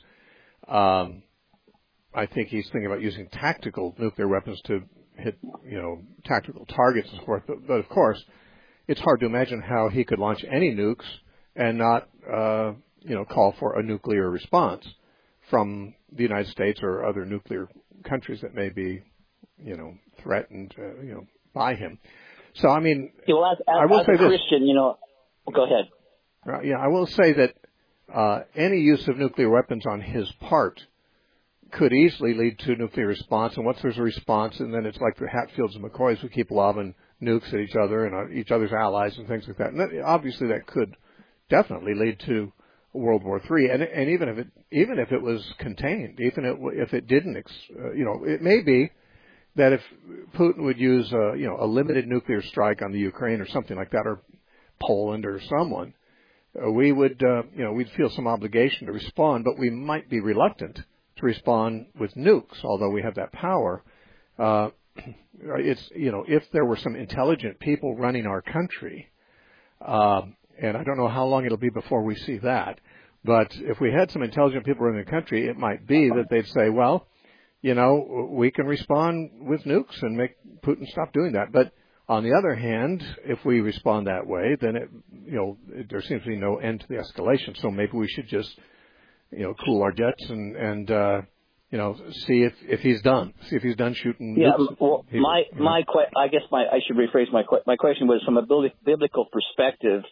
Speaker 1: Um, I think he's thinking about using tactical nuclear weapons to hit, you know, tactical targets and so forth. But, but of course, it's hard to imagine how he could launch any nukes and not, uh, you know, call for a nuclear response from the United States or other nuclear countries that may be, you know, threatened, uh, you know, by him. So, I mean,
Speaker 8: yeah, well, as, as,
Speaker 1: I will
Speaker 8: as
Speaker 1: say
Speaker 8: a
Speaker 1: this.
Speaker 8: Christian, you know, go ahead.
Speaker 1: Uh, yeah, I will say that uh, any use of nuclear weapons on his part could easily lead to a nuclear response. And once there's a response, and then it's like the Hatfields and McCoys who keep lobbing nukes at each other and uh, each other's allies and things like that. And that, obviously, that could definitely lead to World War Three. And, and even if it even if it was contained, even if, if it didn't, uh, you know, it may be that if Putin would use a, you know, a limited nuclear strike on the Ukraine or something like that, or Poland or someone, uh, we would, uh, you know, we'd feel some obligation to respond, but we might be reluctant to respond with nukes, although we have that power. Uh, it's, you know, if there were some intelligent people running our country, uh, and I don't know how long it'll be before we see that, but if we had some intelligent people running the country, it might be that they'd say, well, you know, we can respond with nukes and make Putin stop doing that. But on the other hand, if we respond that way, then it, you know, there seems to be no end to the escalation. So maybe we should just, you know, cool our jets and, and, uh, you know, see if, if he's done, see if he's done shooting.
Speaker 8: Yeah.
Speaker 1: nukes.
Speaker 8: Well,
Speaker 1: People,
Speaker 8: my,
Speaker 1: you know.
Speaker 8: my, que- I guess my, I should rephrase my, que- my question was from a biblical perspective,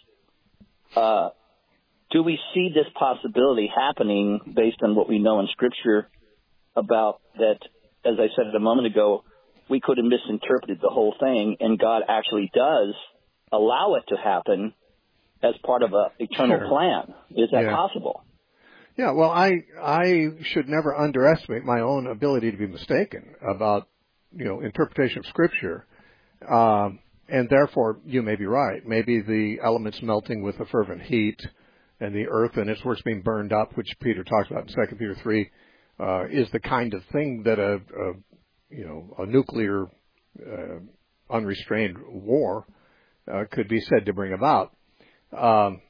Speaker 8: uh, do we see this possibility happening based on what we know in Scripture about that, as I said a moment ago, we could have misinterpreted the whole thing, and God actually does allow it to happen as part of an eternal
Speaker 1: Sure.
Speaker 8: plan. Is that
Speaker 1: Yeah.
Speaker 8: possible?
Speaker 1: Yeah, well, I I should never underestimate my own ability to be mistaken about, you know, interpretation of Scripture, um, and therefore you may be right. Maybe the elements melting with a fervent heat, and the earth and its works being burned up, which Peter talks about in Second Peter three, uh, is the kind of thing that a, a you know a nuclear uh, unrestrained war uh, could be said to bring about. Um,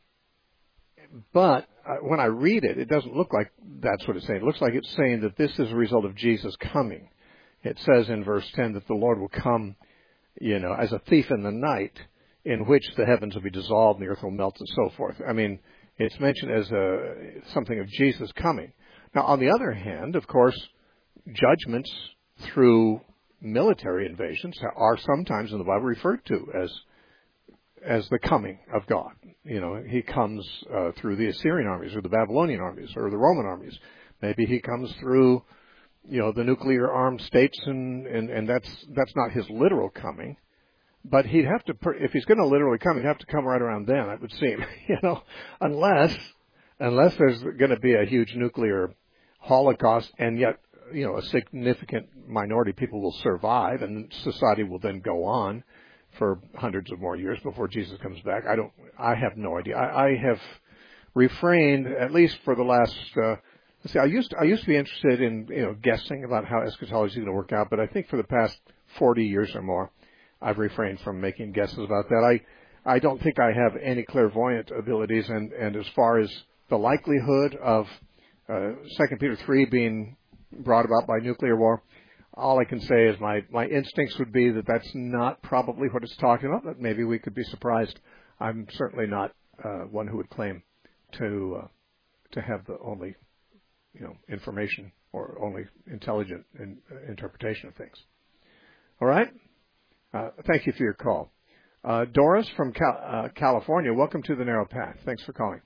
Speaker 1: but uh, when I read it, it doesn't look like that's what it's saying. It looks like it's saying that this is a result of Jesus coming. It says in verse ten that the Lord will come, you know, as a thief in the night, in which the heavens will be dissolved and the earth will melt and so forth. I mean, it's mentioned as a, something of Jesus coming. Now, on the other hand, of course, judgments through military invasions are sometimes in the Bible referred to as as the coming of God. You know, he comes uh, through the Assyrian armies or the Babylonian armies or the Roman armies. Maybe he comes through, you know, the nuclear armed states, and, and, and that's that's not his literal coming. but he'd have to, if he's going to literally come, he'd have to come right around then, it would seem, you know, unless, unless there's going to be a huge nuclear holocaust, and yet, you know, a significant minority of people will survive, and society will then go on for hundreds of more years before Jesus comes back. I don't, I have no idea. I, I have refrained, at least for the last, uh, let's see, I used to, I used to be interested in, you know, guessing about how eschatology is going to work out, but I think for the past forty years or more, I've refrained from making guesses about that. I, I don't think I have any clairvoyant abilities, and, and as far as the likelihood of uh, Second Peter three being brought about by nuclear war, all I can say is my, my instincts would be that that's not probably what it's talking about, but maybe we could be surprised. I'm certainly not uh, one who would claim to uh, to have the only, you know, information or only intelligent in, uh, interpretation of things. All right? Uh, thank you for your call. Uh, Doris from Cal- uh, California, welcome to the Narrow Path. Thanks for calling.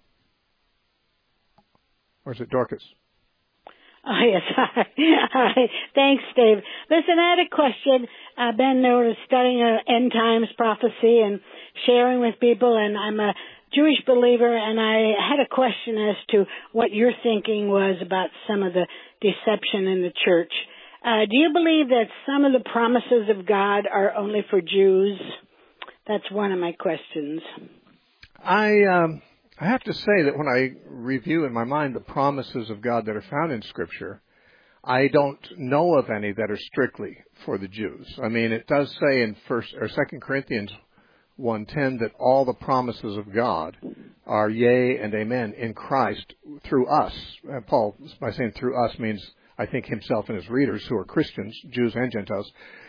Speaker 1: Or is it Dorcas?
Speaker 9: Oh, yes. Hi. Thanks, Dave. Listen, I had a question. I've been there studying uh, end times prophecy and sharing with people, and I'm a Jewish believer, and I had a question as to what your thinking was about some of the deception in the church. Uh, do you believe that some of the promises of God are only for Jews? That's one of my questions.
Speaker 1: I um, I have to say that when I review in my mind the promises of God that are found in Scripture, I don't know of any that are strictly for the Jews. I mean, it does say in First or Second Corinthians one ten that all the promises of God are yea and amen in Christ through us. Uh, Paul, by saying through us, means I think himself and his readers who are Christians, Jews and Gentiles.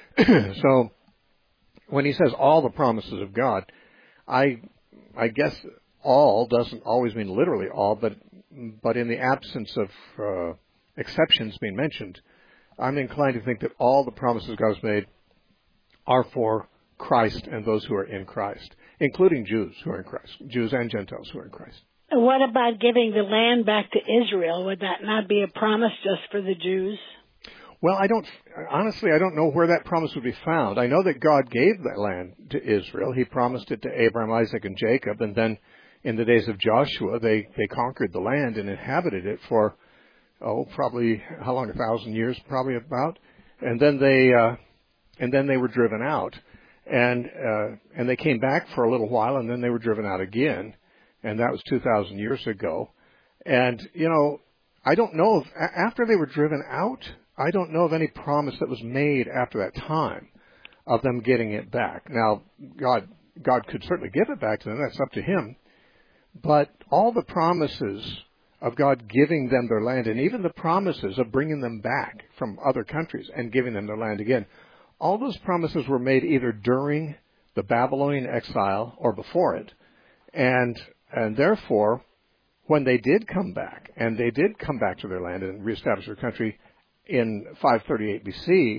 Speaker 1: So when he says all the promises of God, I I guess all doesn't always mean literally all, but but in the absence of uh, exceptions being mentioned, I'm inclined to think that all the promises God has made are for Christ and those who are in Christ, including Jews who are in Christ, Jews and Gentiles who are in Christ.
Speaker 9: What about giving the land back to Israel? Would that not be a promise just for the Jews?
Speaker 1: Well, I don't, honestly, I don't know where that promise would be found. I know that God gave that land to Israel. He promised it to Abraham, Isaac, and Jacob, and then in the days of Joshua, they, they conquered the land and inhabited it for, oh, probably, how long, a thousand years, probably about. And then they, uh, and then they were driven out. And, uh, and they came back for a little while, and then they were driven out again. And that was two thousand years ago. And, you know, I don't know if, after they were driven out, I don't know of any promise that was made after that time of them getting it back. Now, God, God could certainly give it back to them. That's up to Him. But all the promises of God giving them their land, and even the promises of bringing them back from other countries and giving them their land again, all those promises were made either during the Babylonian exile or before it. And and therefore, when they did come back, and they did come back to their land and reestablish their country in five thirty-eight B C,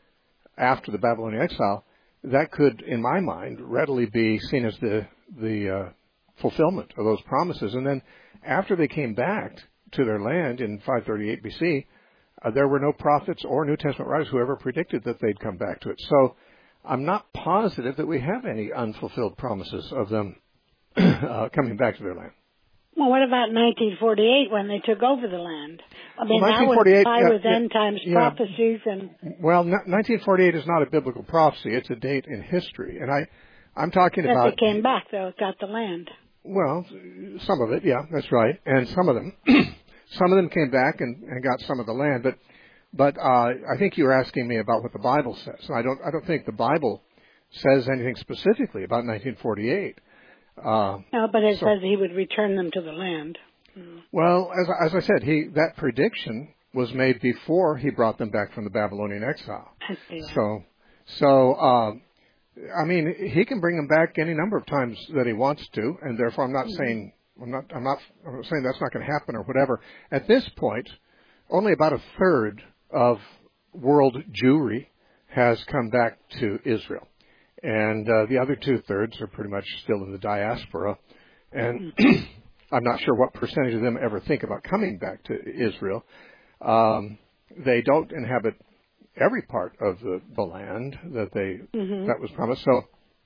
Speaker 1: after the Babylonian exile, that could, in my mind, readily be seen as the the uh, fulfillment of those promises. And then after they came back to their land in five thirty-eight B C, uh, there were no prophets or New Testament writers who ever predicted that they'd come back to it. So I'm not positive that we have any unfulfilled promises of them uh, coming back to their land.
Speaker 9: Well, what about nineteen forty-eight when they took over the land? I mean,
Speaker 1: well,
Speaker 9: that would tie
Speaker 1: yeah,
Speaker 9: with
Speaker 1: yeah,
Speaker 9: end times
Speaker 1: yeah.
Speaker 9: prophecies. And
Speaker 1: well, nineteen forty-eight is not a biblical prophecy; it's a date in history. And I, I'm talking
Speaker 9: that
Speaker 1: about.
Speaker 9: They came back though, got the land.
Speaker 1: Well, some of it, yeah, that's right, and some of them, some of them came back and, and got some of the land. But, but uh, I think you were asking me about what the Bible says, and I don't, I don't think the Bible says anything specifically about nineteen forty-eight. Uh,
Speaker 9: no, but it
Speaker 1: so,
Speaker 9: says He would return them to the land. Mm.
Speaker 1: Well, as, as I said, he that prediction was made before He brought them back from the Babylonian exile.
Speaker 9: I see.
Speaker 1: So, so uh, I mean, He can bring them back any number of times that He wants to, and therefore, I'm not mm-hmm. saying I'm not I'm not I'm not saying that's not going to happen or whatever. At this point, only about a third of world Jewry has come back to Israel. And uh, the other two-thirds are pretty much still in the diaspora. And I'm not sure what percentage of them ever think about coming back to Israel. Um, they don't inhabit every part of the, the land that they mm-hmm. that was promised. So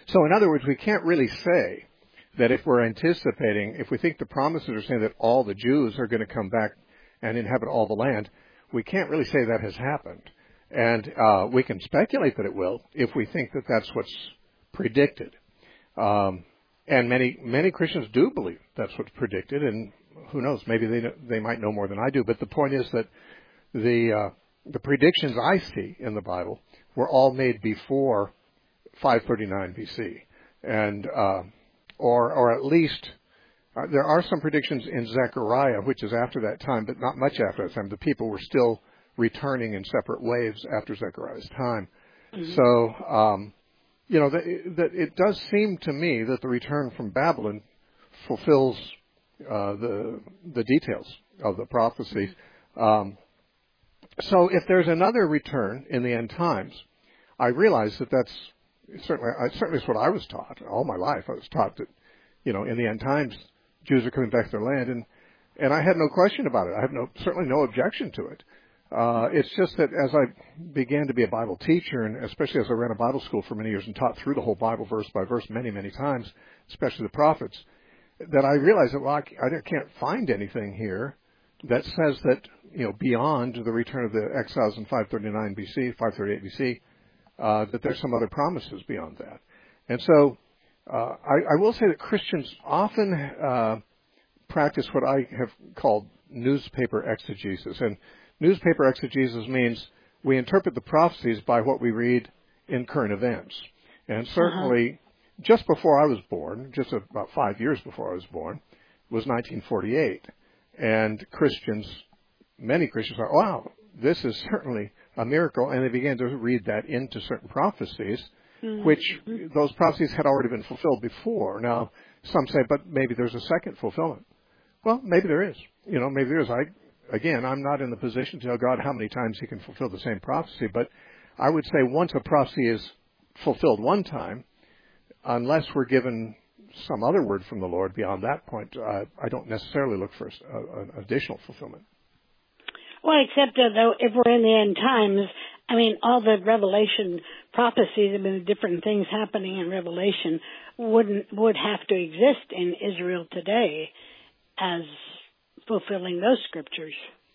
Speaker 1: So in other words, we can't really say that if we're anticipating, if we think the promises are saying that all the Jews are going to come back and inhabit all the land, we can't really say that has happened. And uh, we can speculate that it will if we think that that's what's predicted. Um, and many many Christians do believe that's what's predicted, and who knows, maybe they they might know more than I do. But the point is that the uh, the predictions I see in the Bible were all made before five thirty-nine B C, and uh, or or at least uh, there are some predictions in Zechariah, which is after that time, but not much after that time. The people were still returning in separate waves after Zechariah's time. Mm-hmm. So, um, you know, that it does seem to me that the return from Babylon fulfills uh, the the details of the prophecies. Um, so, if there's another return in the end times, I realize that that's certainly I, certainly is what I was taught all my life. I was taught that, you know, in the end times, Jews are coming back to their land, and and I had no question about it. I have no certainly no objection to it. Uh, it's just that as I began to be a Bible teacher, and especially as I ran a Bible school for many years and taught through the whole Bible verse by verse many, many times, especially the prophets, that I realized that, well, I can't find anything here that says that, you know, beyond the return of the exiles in five thirty-nine B C, five thirty-eight B C, uh, that there's some other promises beyond that. And so uh, I, I will say that Christians often uh, practice what I have called newspaper exegesis. And newspaper exegesis means we interpret the prophecies by what we read in current events. And certainly, uh-huh. just before I was born, just about five years before I was born, was nineteen forty-eight. And Christians, many Christians thought, wow, this is certainly a miracle. And they began to read that into certain prophecies, mm-hmm. which those prophecies had already been fulfilled before. Now, some say, but maybe there's a second fulfillment. Well, maybe there is. You know, maybe there is. I Again, I'm not in the position to tell God how many times he can fulfill the same prophecy, but I would say once a prophecy is fulfilled one time, unless we're given some other word from the Lord beyond that point, uh, I don't necessarily look for an additional fulfillment.
Speaker 9: Well, except uh, though if we're in the end times, I mean, all the Revelation prophecies, I mean, the different things happening in Revelation wouldn't would have to exist in Israel today as fulfilling those scriptures.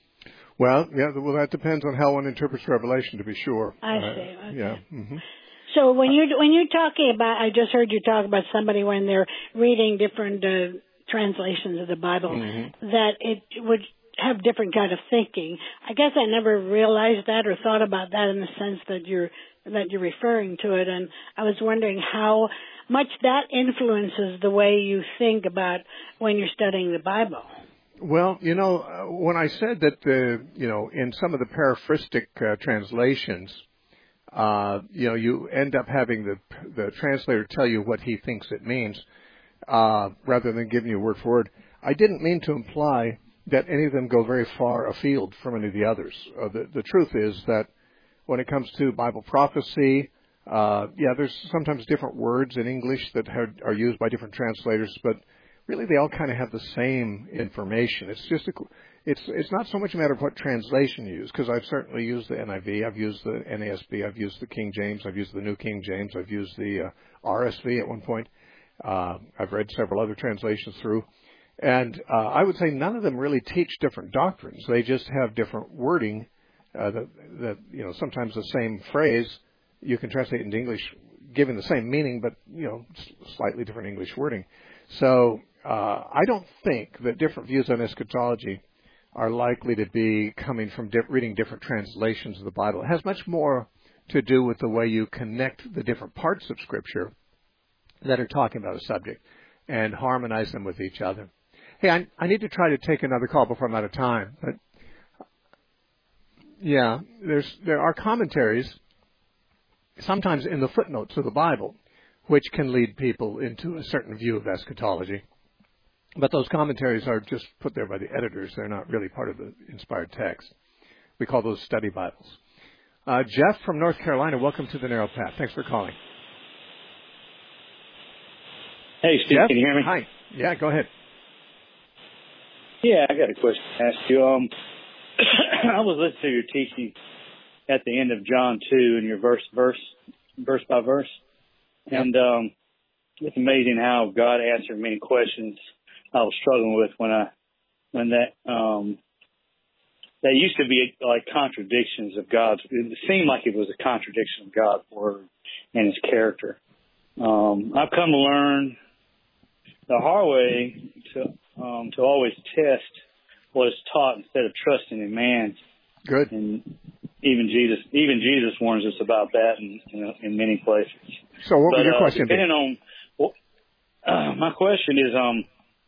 Speaker 1: Well, yeah, well, that depends on how one interprets Revelation, to be sure.
Speaker 9: I see.
Speaker 1: Uh,
Speaker 9: Okay.
Speaker 1: Yeah. Mm-hmm.
Speaker 9: So when you when you're talking about, I just heard you talk about somebody when they're reading different uh, translations of the Bible, mm-hmm. that it would have different kind of thinking. I guess I never realized that or thought about that in the sense that you're that you're referring to it, and I was wondering how much that influences the way you think about when you're studying the Bible.
Speaker 1: Well, you know, uh, when I said that, uh, you know, in some of the paraphrastic uh, translations, uh, you know, you end up having the the translator tell you what he thinks it means, uh, rather than giving you word for word. I didn't mean to imply that any of them go very far afield from any of the others. Uh, the, the truth is that when it comes to Bible prophecy, uh, yeah, there's sometimes different words in English that have, are used by different translators, but really, they all kind of have the same information. It's just a, it's it's not so much a matter of what translation you use, because I've certainly used the N I V, I've used the N A S B, I've used the King James, I've used the New King James, I've used the uh, R S V at one point. Uh, I've read several other translations through, and uh, I would say none of them really teach different doctrines. They just have different wording. Uh, that that you know, sometimes the same phrase you can translate into English, giving the same meaning, but you know, slightly different English wording. So. Uh, I don't think that different views on eschatology are likely to be coming from di- reading different translations of the Bible. It has much more to do with the way you connect the different parts of Scripture that are talking about a subject and harmonize them with each other. Hey, I, I need to try to take another call before I'm out of time. But yeah, there's there are commentaries, sometimes in the footnotes of the Bible, which can lead people into a certain view of eschatology. But those commentaries are just put there by the editors. They're not really part of the inspired text. We call those study Bibles. Uh, Jeff from North Carolina, welcome to the Narrow Path. Thanks for calling.
Speaker 10: Hey, Steve,
Speaker 1: Jeff?
Speaker 10: can you hear me?
Speaker 1: Hi. Yeah, go ahead.
Speaker 10: Yeah, I got a question to ask you. Um, I was listening to your teaching at the end of John two, and your verse, verse, verse by verse,
Speaker 1: Yep.
Speaker 10: and um, it's amazing how God answered many questions I was struggling with when I when that um, that used to be like contradictions of God's. It seemed like it was a contradiction of God's word and His character. Um, I've come to learn the hard way to um, to always test what is taught instead of trusting in man.
Speaker 1: Good.
Speaker 10: And even Jesus, even Jesus warns us about that in in, in many places.
Speaker 1: So, what
Speaker 10: but,
Speaker 1: was your
Speaker 10: uh,
Speaker 1: question?
Speaker 10: Depending on, well, uh, my question is, um,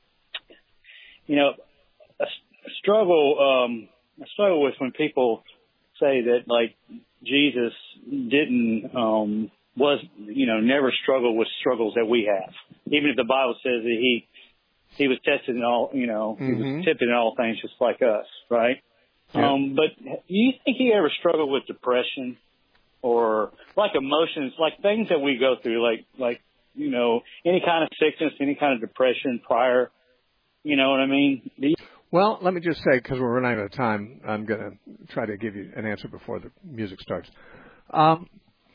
Speaker 10: you know, a, a struggle. Um, I struggle with when people say that like Jesus didn't um, was you know never struggled with struggles that we have, even if the Bible says that he he was tested in all you know mm-hmm. he was tempted in all things just like us, right? Yeah. Um, but do you think he ever struggled with depression or like emotions, like things that we go through, like like you know any kind of sickness, any kind of depression prior? You know what I mean? Do you-
Speaker 1: Well, let me just say, because we're running out of time, I'm going to try to give you an answer before the music starts. Um,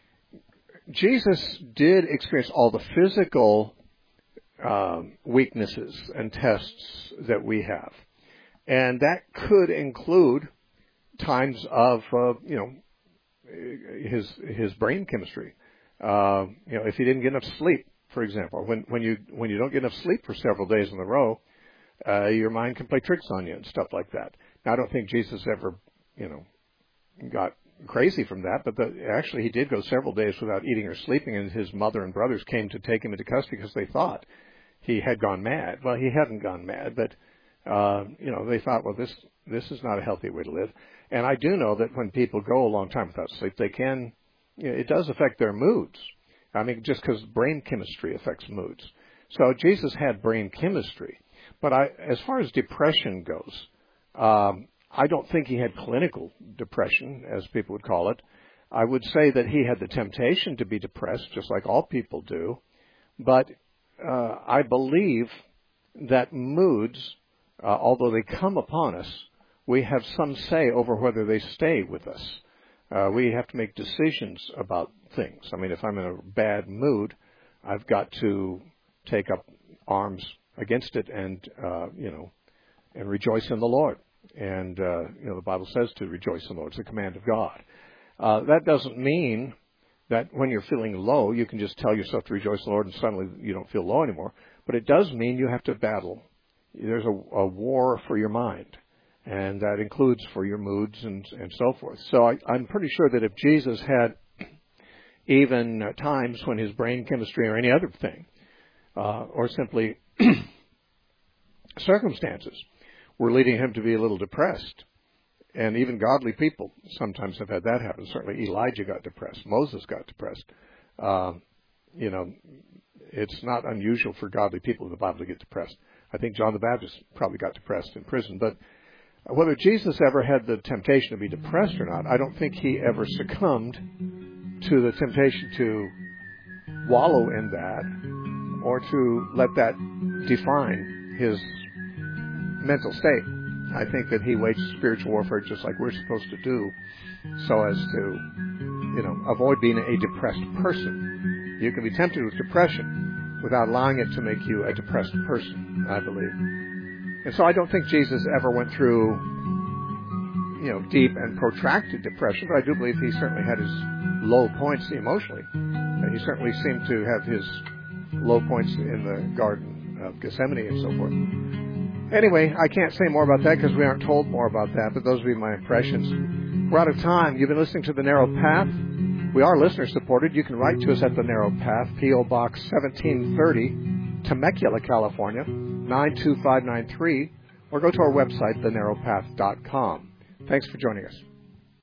Speaker 1: Jesus did experience all the physical um, weaknesses and tests that we have. And that could include times of, uh, you know, his his brain chemistry. Uh, you know, if he didn't get enough sleep, for example, when when you when you don't get enough sleep for several days in a row, uh, your mind can play tricks on you and stuff like that. Now, I don't think Jesus ever, you know, got crazy from that, but the, actually he did go several days without eating or sleeping, and his mother and brothers came to take him into custody because they thought he had gone mad. Well, he hadn't gone mad, but uh, you know, they thought, well, this this is not a healthy way to live. And I do know that when people go a long time without sleep, they can, you know, it does affect their moods. I mean, just because brain chemistry affects moods. So Jesus had brain chemistry. But I, as far as depression goes, um, I don't think he had clinical depression, as people would call it. I would say that he had the temptation to be depressed, just like all people do. But uh, I believe that moods, uh, although they come upon us, we have some say over whether they stay with us. Uh, we have to make decisions about things. I mean, if I'm in a bad mood, I've got to take up arms against it and, uh, you know, and rejoice in the Lord. And, uh, you know, the Bible says to rejoice in the Lord. It's a command of God. Uh, that doesn't mean that when you're feeling low, you can just tell yourself to rejoice in the Lord and suddenly you don't feel low anymore. But it does mean you have to battle. There's a, a war for your mind. And that includes for your moods and, and so forth. So I, I'm pretty sure that if Jesus had even uh, times when his brain chemistry or any other thing, uh, or simply circumstances, were leading him to be a little depressed, and even godly people sometimes have had that happen. Certainly Elijah got depressed. Moses got depressed. Uh, you know, it's not unusual for godly people in the Bible to get depressed. I think John the Baptist probably got depressed in prison, but whether Jesus ever had the temptation to be depressed or not, I don't think he ever succumbed to the temptation to wallow in that or to let that define his mental state. I think that he waged spiritual warfare just like we're supposed to do so as to, you know, avoid being a depressed person. You can be tempted with depression without allowing it to make you a depressed person, I believe. And so I don't think Jesus ever went through, you know, deep and protracted depression, but I do believe he certainly had his low points emotionally. And he certainly seemed to have his low points in the Garden of Gethsemane and so forth. Anyway, I can't say more about that because we aren't told more about that, but those would be my impressions. We're out of time. You've been listening to The Narrow Path. We are listener-supported. You can write to us at The Narrow Path, P O. Box seventeen thirty, Temecula, California, nine two five nine three, or go to our website, the narrow path dot com. Thanks for joining us.